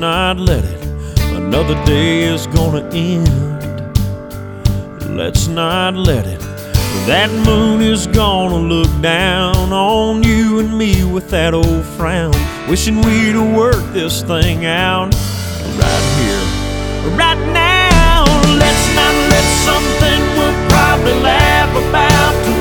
not let it. Another day is gonna end. Let's not let it. That moon is gonna look down on you and me with that old frown, wishing we'd work this thing out right here, right now. Let's not let something we'll probably laugh about